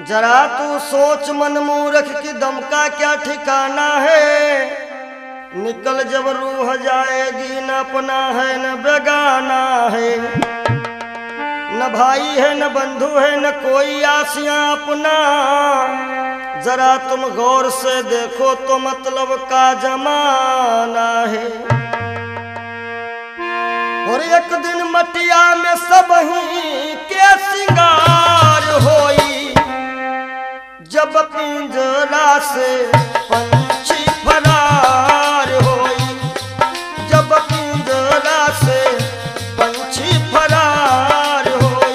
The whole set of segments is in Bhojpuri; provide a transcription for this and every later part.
जरा तू सोच मन मूर्ख की दम का क्या ठिकाना है। निकल जब रूह जाएगी, न अपना है न बेगाना है, न भाई है न बंधु है न कोई आसियां अपना। जरा तुम गौर से देखो तो मतलब का जमाना है। और एक दिन मटिया में सब ही के सिंगार होई, जब पिंजरा से पंछी फरार होई, जब पिंजरा से पंछी फरार होई।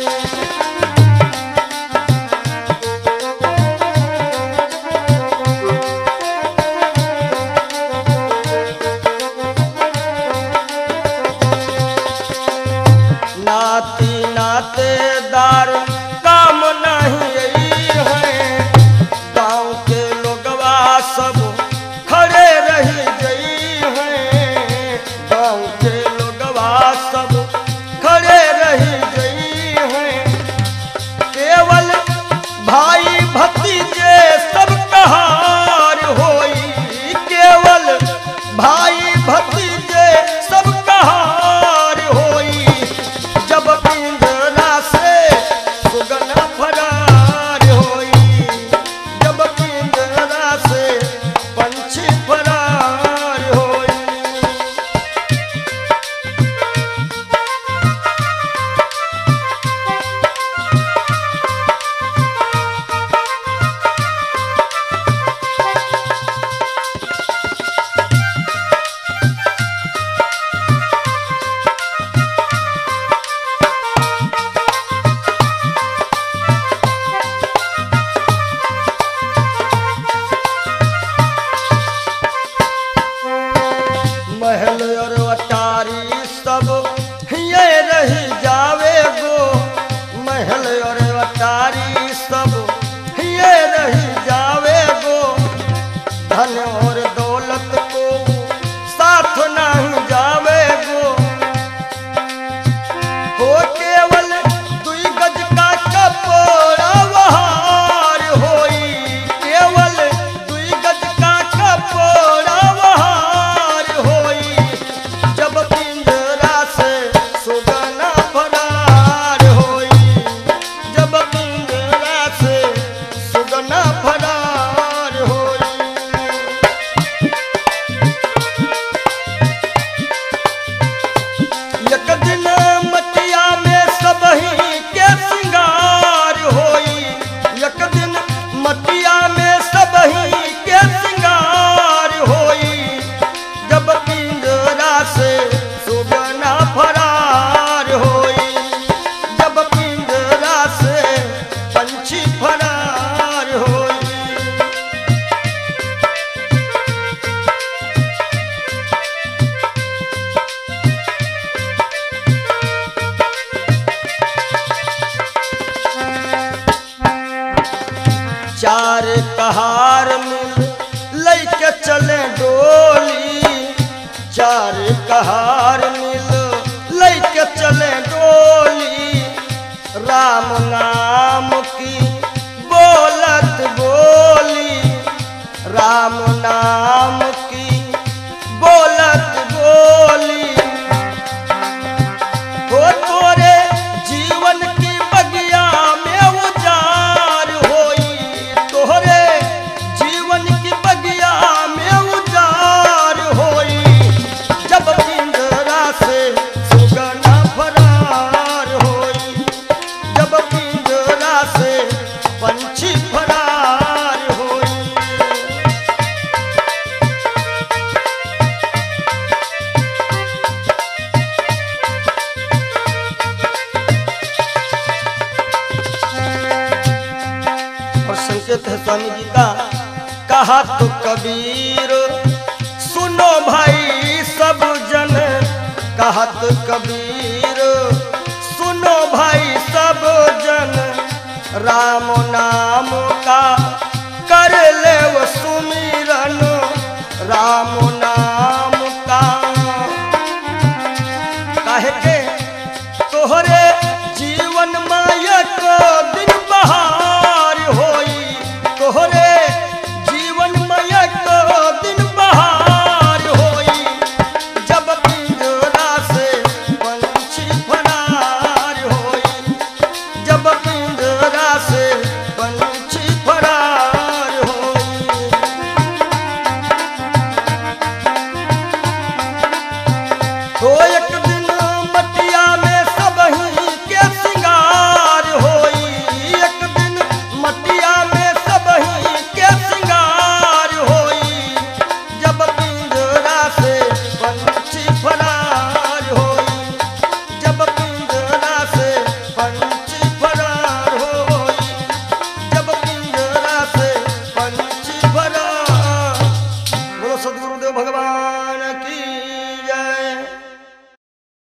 नाती नातेदार काम नहीं है, गांव के लोगवा सब खड़े रही गई हैं, गांव के लोगवा सब खड़े रही गई हैं। केवल भाई भतीजे सब कहार होई, केवल भाई भतीजे सब कहार होई, जब पिंजरा से सुगना फरार होई, जब पिंजरा से पंछी फरार होई। महल और अटारी सब ये रही जावे गो, महल और अटारी सब ये रही जावे गो। धन और दौलत को साथ नहीं जावे गो, हो केवल दुई गज का कपड़ा वहार होई, केवल दुई गज का कपड़ा वहार होई, जब पिंजरा से सुगना फरार होई, जब पिंजरा से सुगना फरार होई। एक दिन मटिया में सब ही के सिंगार होई, एक दिन मटिया में सब ही के सिंगार होई, जब पिंजरा से सुगना फरार होई, जब पिंजरा से पंछी फरार होई। चार कहार मिल लैके चले डोली, चार कहार मिल लैके चले डोली। राम नाम की बोलत बोली, राम नाम की बोलत बोली, हो तोरे जीवन की बगिया में उजार होई, तोरे जीवन की बगिया में उजार होई, जब पिंजरा से सुगना फरार होई, जब पिंजरा से पंछी फरार होई। और संकेत है स्वामी जी का, कहा तो कबीर सुनो भाई सब जन, कहा तो कबीर सुनो भाई सब जन। राम नाम का कर ले वो सुमिरन, राम नाम का काहे के तोहरे जीवन में